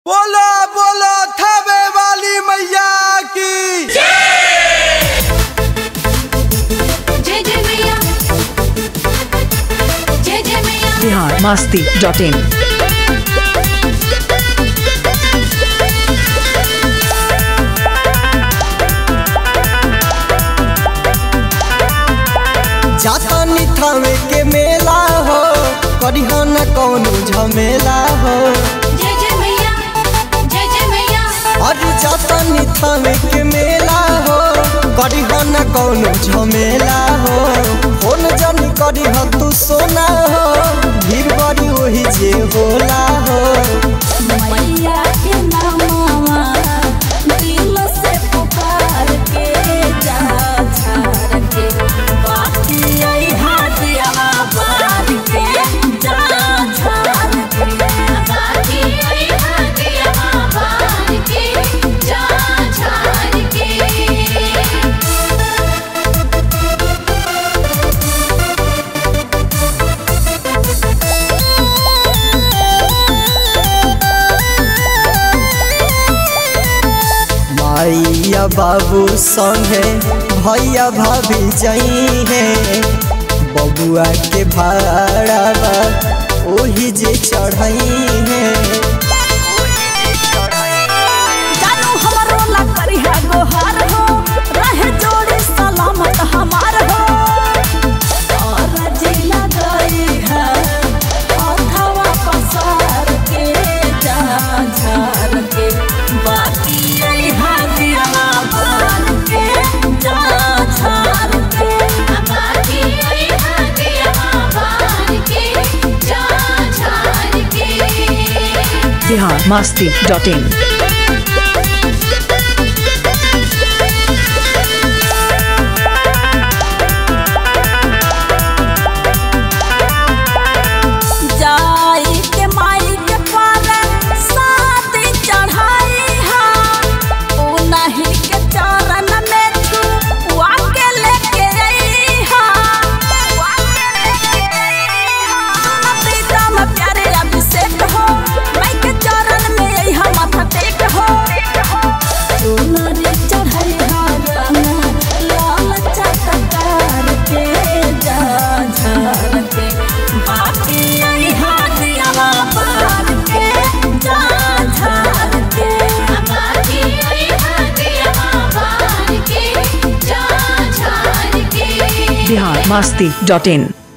बोलो बोलो थावे वाली मैया की जय जय मैया, जय जय मैया। biharmasti.in जाता निथावे के मेला हो करिहा न कौनो झमेला हो। जय जय मैया, जय जय मैया। अरे जाता निथावे के मेला हो करिहा न कौनो झमेला हो। फोन जन करिहा तू सोना हो भीड़ बड़ी वही जे होला हो। मैया के नामवा दिल से पुकार के जा झार के बाकी आई हाथिया बार के जा झार के बाकी आई हाथिया बार के जा झार के। माइया बाबू संगे भैया भाभी जाई है बबुआ के भाड़ा ओही जे चढ़ाई है। जानू हमरो ला करिहा गोहार हो रहे जोड़ी सलामत हमार हो। और जिला गई है अथवा पसार के जा झार के बाकी आई हादिया बार के जा झार के बाकी आई हादिया बार के जा झार के। biharmasti.in जाई के माई के पार साथ चढ़ाई हा ओ नहीं के चरण में तू वाके लेके आई हा वाके लेके आई हा। पिता में प्यारे अभिषेक हो माई के चरण में आई हा माथा टेक हो। चुनरी चढ़ाई हा राना लाल चटकार के जा झार के बाकी आई हाथिया बार के जा झार के बाकी आई हाथिया बार के जा झार के। biharmasti.in